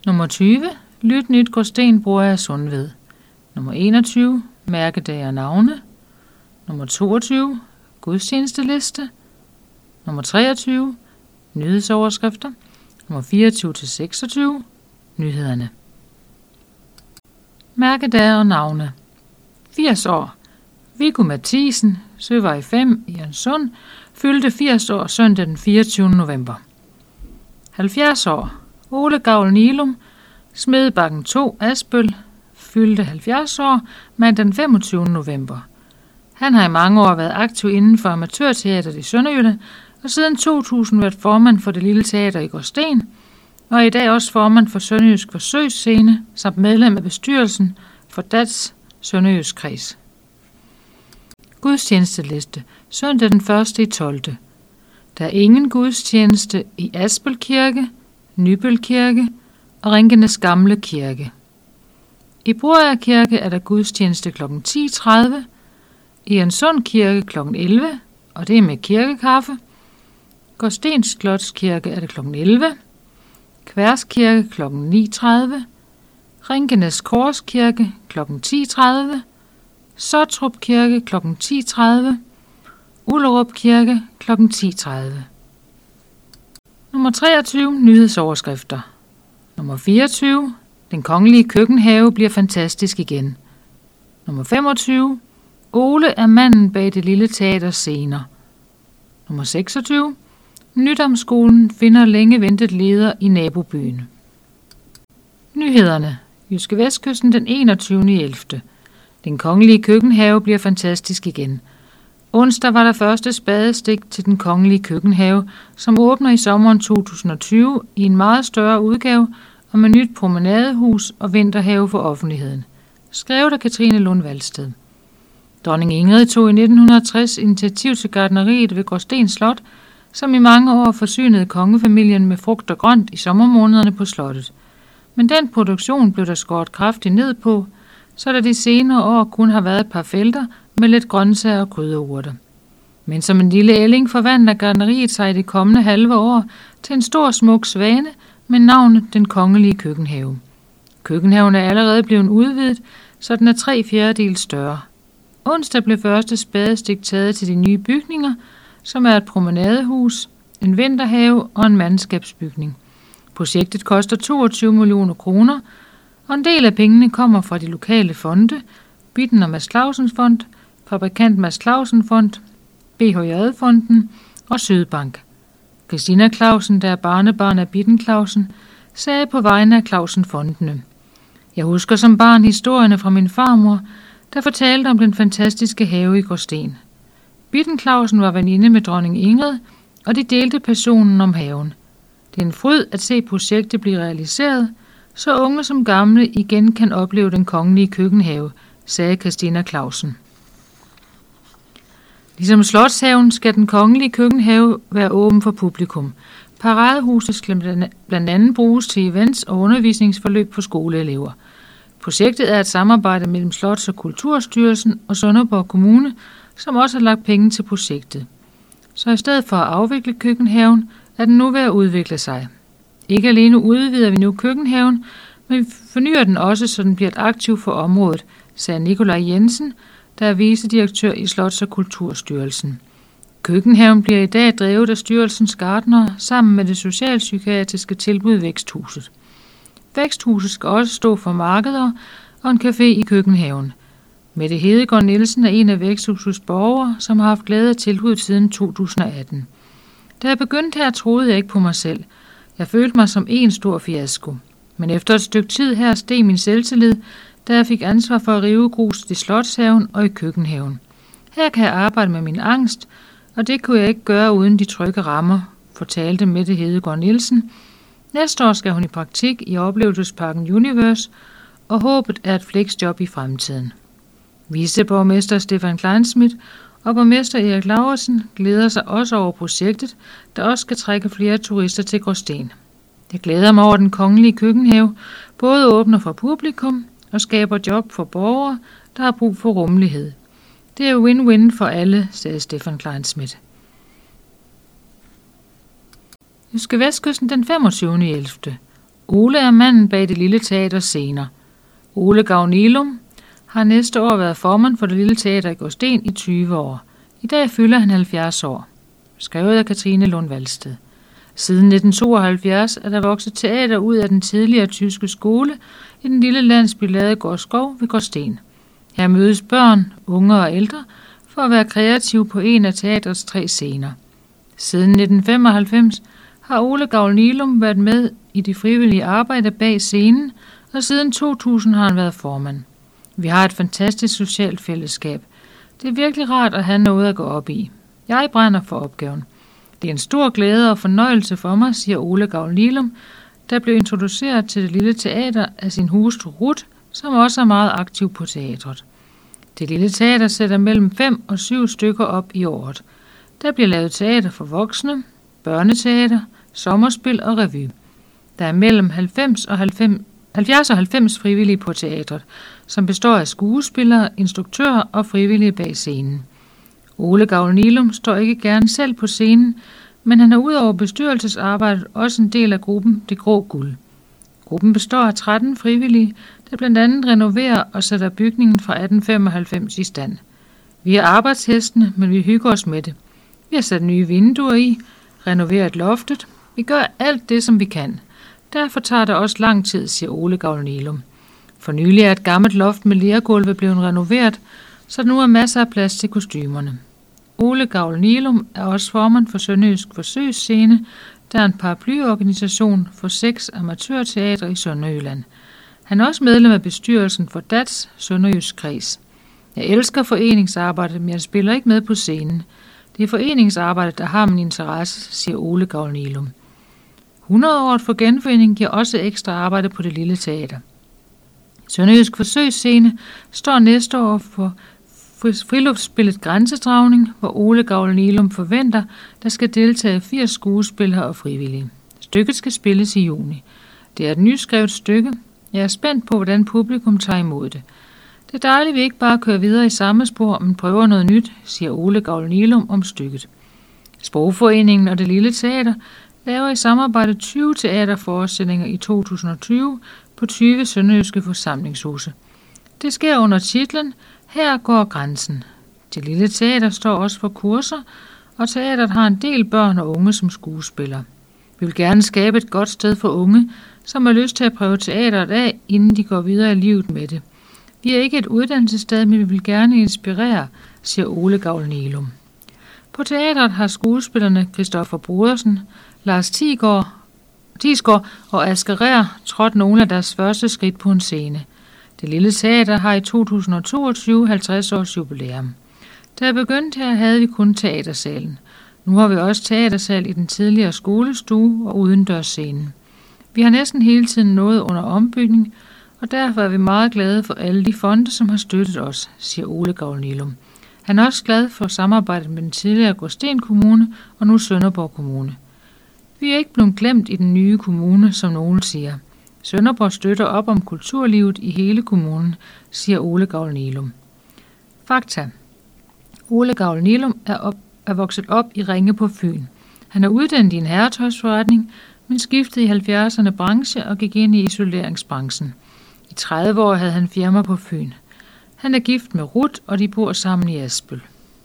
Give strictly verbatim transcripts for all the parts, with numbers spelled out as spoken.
Nummer tyve. Lyt nyt Gråsten bruger af Sundved. Nummer enogtyve. Mærkedage og navne. Nummer toogtyve. Gudstjenesteliste. Nummer treogtyve. Nyhedsoverskrifter. Nummer fireogtyve til seksogtyve. Nyhederne. Mærkedage og navne. firs år. Viggo Mathisen, Søvej fem i Alssund, fyldte firs år søndag den fireogtyvende november. halvfjerds år. Ole Gavl Nilum, Smedebakken to, Asbøl, fyldte halvfjerds år mandag den femogtyvende november. Han har i mange år været aktiv inden for amatørteateret i Sønderjylland, og siden to tusind været formand for Det Lille Teater i Gråsten, og er i dag også formand for Sønderjysk Forsøgsscene, samt medlem af bestyrelsen for D A T's Sønderjysk Kreds. Gudstjenesteliste. Søndag den første i tolvte Der er ingen gudstjeneste i Asbøl Kirke, Nybøl Kirke og Rinkenes Gamle Kirke. I Broager Kirke er der gudstjeneste klokken ti tredive, i Alssund Kirke klokken elleve, og det er med kirkekaffe. Gråsten Slotskirke er det klokken elleve, Kværs Kirke klokken ni tredive, Rinkenes Korskirke klokken ti tredive, Sottrup Kirke klokken ti tredive, Ullerup Kirke klokken ti tredive. Nummer treogtyve. Nyhedsoverskrifter. Nummer fireogtyve. Den kongelige køkkenhave bliver fantastisk igen. Nummer femogtyve. Ole er manden bag Det Lille Teaters scener. Nummer seksogtyve. Nydamskolen finder længe ventet leder i nabobyen. Nyhederne. JydskeVestkysten den enogtyvende ellevte Den kongelige køkkenhave bliver fantastisk igen. Onsdag var der første spadestik til den kongelige køkkenhave, som åbner i sommeren to tusind og tyve i en meget større udgave og med nyt promenadehus og vinterhave for offentligheden. Skrevet af Katrine Lund Valsted. Dronning Ingrid tog i nitten tres initiativ til gartneriet ved Gråsten Slot, som i mange år forsynede kongefamilien med frugt og grønt i sommermånederne på slottet. Men den produktion blev der skåret kraftigt ned på, så der de senere år kun har været et par felter med lidt grøntsager og krydderurter. Men som en lille ælling forvandler gartneriet sig i det kommende halve år til en stor smuk svane med navnet Den Kongelige Køkkenhave. Køkkenhaven er allerede blevet udvidet, så den er tre fjerdedel større. Onsdag blev første spadestik taget til de nye bygninger, som er et promenadehus, en vinterhave og en mandskabsbygning. Projektet koster toogtyve millioner kroner, og en del af pengene kommer fra de lokale fonde, Bitten og Mads Clausen Fond, Fabrikant Mads Clausen Fond, B H J-fonden og Sydbank. Christina Clausen, der er barnebarn af Bitten Clausen, sagde på vegne af Clausen-fondene: Jeg husker som barn historierne fra min farmor, der fortalte om den fantastiske have i Gråsten. Bitten Clausen var veninde med dronning Ingrid, og de delte passionen om haven. Det er en fryd at se projektet blive realiseret, så unge som gamle igen kan opleve den kongelige køkkenhave, sagde Christina Clausen. Ligesom Slotshaven skal den kongelige køkkenhave være åben for publikum. Paradehuset skal blandt andet bruges til events og undervisningsforløb for skoleelever. Projektet er et samarbejde mellem Slots- og Kulturstyrelsen og Sønderborg Kommune, som også har lagt penge til projektet. Så i stedet for at afvikle køkkenhaven, er den nu ved at udvikle sig. Ikke alene udvider vi nu køkkenhaven, men vi fornyer den også, så den bliver et aktiv for området, sagde Nikolaj Jensen, der er vicedirektør i Slots- og Kulturstyrelsen. Køkkenhaven bliver i dag drevet af styrelsens gartnere sammen med det socialpsykiatriske tilbud Væksthuset. Væksthuset skal også stå for markeder og en café i køkkenhaven. Mette Hedegaard Nielsen er en af Væksthusets borgere, som har haft glæde af tilbuddet siden to tusind og atten. Da jeg begyndte her, troede jeg ikke på mig selv. Jeg følte mig som en stor fiasko. Men efter et stykke tid her steg min selvtillid, da jeg fik ansvar for at rive gruset i Slotshaven og i køkkenhaven. Her kan jeg arbejde med min angst, og det kunne jeg ikke gøre uden de trygge rammer, fortalte Mette Hedegaard Nielsen. Næste år skal hun i praktik i oplevelsesparken Universe, og håbet er et flexjob i fremtiden. Viceborgmester Stefan Kleinschmidt og borgmester Erik Laursen glæder sig også over projektet, der også skal trække flere turister til Gråsten. Jeg glæder mig over, den kongelige køkkenhave både åbner for publikum og skaber job for borgere, der har brug for rummelighed. Det er win-win for alle, sagde Stefan Kleinschmidt. JydskeVestkysten den femogtyvende ellevte Ole er manden bag det lille teaters scener. Ole Gavnilum har næste år været formand for det lille teater i Gråsten i tyve år. I dag fylder han halvfjerds år. Skrevet af Katrine Lund Valsted. Siden nitten tooghalvfjerds er der vokset teater ud af den tidligere tyske skole i den lille landsby Ladegårdskov ved Gråsten. Her mødes børn, unge og ældre for at være kreative på en af teatrets tre scener. Siden nitten femoghalvfems har Ole Gavnilum været med i det frivillige arbejde bag scenen, og siden to tusind har han været formand. Vi har et fantastisk socialt fællesskab. Det er virkelig rart at have noget at gå op i. Jeg brænder for opgaven. Det er en stor glæde og fornøjelse for mig, siger Ole Gavnilum, der blev introduceret til det lille teater af sin hustru Ruth, som også er meget aktiv på teatret. Det lille teater sætter mellem fem og syv stykker op i året. Der bliver lavet teater for voksne, børneteater, sommerspil og revy. Der er mellem halvfems og halvfjerds og halvfems frivillige på teatret, som består af skuespillere, instruktører og frivillige bag scenen. Ole Gavnilum står ikke gerne selv på scenen, men han er ud over bestyrelsesarbejdet også en del af gruppen Det Grå Guld. Gruppen består af tretten frivillige, der blandt andet renoverer og sætter bygningen fra atten femoghalvfems i stand. Vi er arbejdshestene, men vi hygger os med det. Vi har sat nye vinduer i, renoveret loftet. Vi gør alt det, som vi kan. Derfor tager det også lang tid, siger Ole Gavnilum. For nylig er et gammelt loft med lergulve blevet renoveret, så der nu er masser af plads til kostymerne. Ole Gavnilum er også formand for Sønderjysk Forsøgsscene, der er en paraplyorganisation for seks amatørteatre i Sønderjylland. Han er også medlem af bestyrelsen for D A T's Sønderjysk Kreds. Jeg elsker foreningsarbejdet, men jeg spiller ikke med på scenen. Det er foreningsarbejdet, der har min interesse, siger Ole Gavnilum. hundrede-året for genforeningen giver også ekstra arbejde på det lille teater. Sønderjysk Forsøgsscene står næste år for friluftsspillet Grænsedragning, hvor Ole Gavnilum forventer, der skal deltage firs skuespillere og frivillige. Stykket skal spilles i juni. Det er et nyskrevet stykke. Jeg er spændt på, hvordan publikum tager imod det. Det er dejligt, at vi ikke bare kører videre i samme spor, men prøver noget nyt, siger Ole Gavnilum om stykket. Sprogforeningen og det lille teater laver i samarbejde tyve teaterforestillinger i to tusind og tyve på tyve sønderjyske forsamlingshuse. Det sker under titlen Her går grænsen. Det lille teater står også for kurser, og teateret har en del børn og unge som skuespillere. Vi vil gerne skabe et godt sted for unge, som har lyst til at prøve teateret af, inden de går videre i livet med det. Vi er ikke et uddannelsessted, men vi vil gerne inspirere, siger Ole Gavnilum. På teateret har skuespillerne Christoffer Brodersen, Lars Thiesgaard og Asger Rær trådt nogle af deres første skridt på en scene. Det lille teater har i to tusind og toogtyve halvtreds års jubilæum. Da jeg begyndte her, havde vi kun teatersalen. Nu har vi også teatersal i den tidligere skolestue og udendørsscenen. Vi har næsten hele tiden noget under ombygning, og derfor er vi meget glade for alle de fonde, som har støttet os, siger Ole Gavnilum. Han er også glad for samarbejdet med den tidligere Gråsten Kommune og nu Sønderborg Kommune. Vi er ikke blevet glemt i den nye kommune, som nogen siger. Sønderborg støtter op om kulturlivet i hele kommunen, siger Ole Gavnilum. Fakta. Ole Gavnilum er, op, er vokset op i Ringe på Fyn. Han er uddannet i en herretøjsforretning, men skiftede i halvfjerdserne branche og gik ind i isoleringsbranchen. I tredive år havde han firma på Fyn. Han er gift med Ruth, og de bor sammen i Asbøl.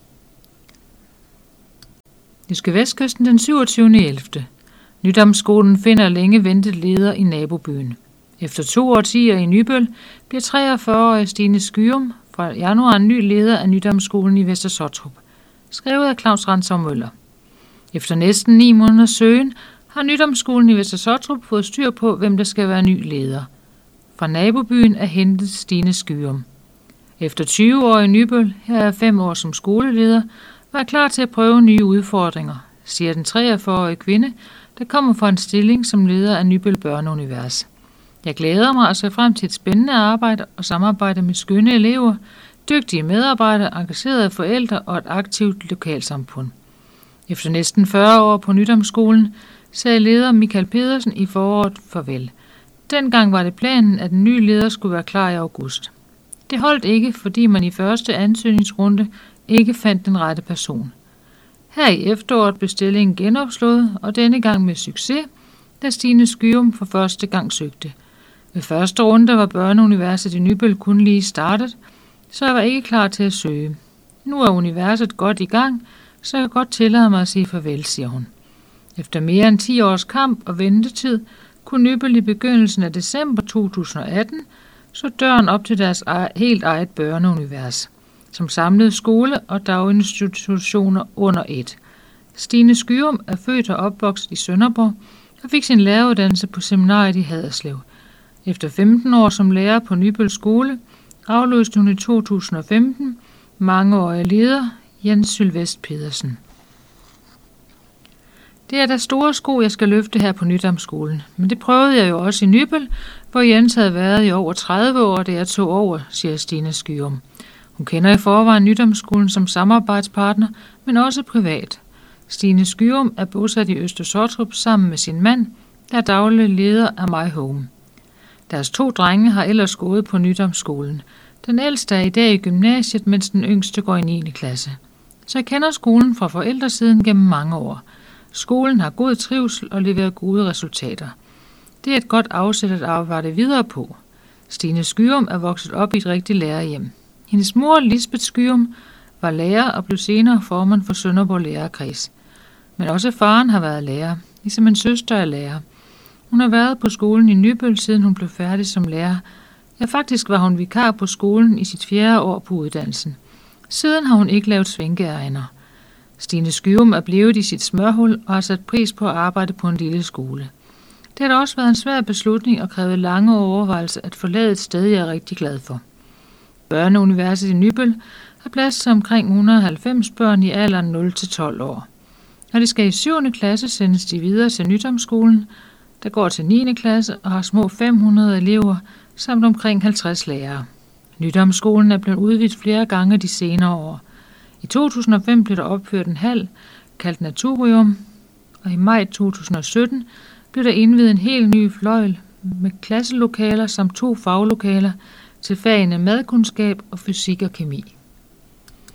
Jyske Vestkysten den syvogtyvende ellevte Nydamskolen finder længe ventet leder i nabobyen. Efter to årtier i Nybøl bliver treogfyrre-årige Stine Skyum fra januar en ny leder af Nydamskolen i Vester Sottrup. Skrevet af Claus Ransau Møller. Efter næsten ni måneders søgen har Nydamskolen i Vester Sottrup fået styr på, hvem der skal være ny leder. Fra nabobyen er hentet Stine Skyum. Efter tyve år i Nybøl, her er fem år som skoleleder, var jeg klar til at prøve nye udfordringer, siger den treogfyrre-årige kvinde, der kommer fra en stilling som leder af Nybøl Børneunivers. Jeg glæder mig og ser frem til et spændende arbejde og samarbejde med skønne elever, dygtige medarbejdere, engagerede forældre og et aktivt lokalsamfund. Efter næsten fyrre år på Nydamskolen sagde leder Michael Pedersen i foråret farvel. Dengang var det planen, at den nye leder skulle være klar i august. Det holdt ikke, fordi man i første ansøgningsrunde ikke fandt den rette person. Her i efteråret blev stillingen genopslået, og denne gang med succes, da Stine Skyum for første gang søgte. Ved første runde var Børneuniverset i Nybøl kun lige startet, så jeg var ikke klar til at søge. Nu er universet godt i gang, så jeg kan godt tillade mig at sige farvel, siger hun. Efter mere end ti års kamp og ventetid, kunne Nybøl i begyndelsen af december to tusind og atten så døren op til deres helt eget børneunivers, som samlede skole og daginstitutioner under et. Stine Skyum er født og opvokset i Sønderborg og fik sin læreruddannelse på seminariet i Haderslev. Efter femten år som lærer på Nybøl skole, afløste hun i to tusind og femten mangeårig leder Jens Sylvest Pedersen. Det er der store sko, jeg skal løfte her på Nydamskolen, men det prøvede jeg jo også i Nybøl, hvor Jens havde været i over tredive år, da jeg tog over, siger Stine Skyum. Hun kender i forvejen Nydamskolen som samarbejdspartner, men også privat. Stine Skyum er bosat i Øster Sottrup sammen med sin mand, der er daglig leder af My Home. Deres to drenge har ellers gået på Nydamskolen. Den ældste er i dag i gymnasiet, mens den yngste går i niende klasse. Så jeg kender skolen fra forældresiden gennem mange år. Skolen har god trivsel og leverer gode resultater. Det er et godt afsæt at arbejde videre på. Stine Skyum er vokset op i et rigtigt lærerhjem. Hendes mor, Lisbeth Skyum, var lærer og blev senere formand for Sønderborg Lærerkreds. Men også faren har været lærer, ligesom en søster er lærer. Hun har været på skolen i Nybøl, siden hun blev færdig som lærer. Ja, faktisk var hun vikar på skolen i sit fjerde år på uddannelsen. Siden har hun ikke lavet svinkeegner. Stine Skyum er blevet i sit smørhul og har sat pris på at arbejde på en lille skole. Det har da også været en svær beslutning og krævet lange overvejelser at forlade et sted, jeg er rigtig glad for. Børneuniverset i Nybøl har plads til omkring et hundrede og halvfems børn i alderen nul til tolv år. Når de skal i syvende klasse, sendes de videre til Nydamskolen, der går til niende klasse og har små fem hundrede elever samt omkring halvtreds lærere. Nydamskolen er blevet udvidet flere gange de senere år. I to tusind og fem blev der opført en hal, kaldt Naturium, og i maj to tusind og sytten blev der indviet en helt ny fløjl med klasselokaler samt to faglokaler til fagene madkundskab og fysik og kemi.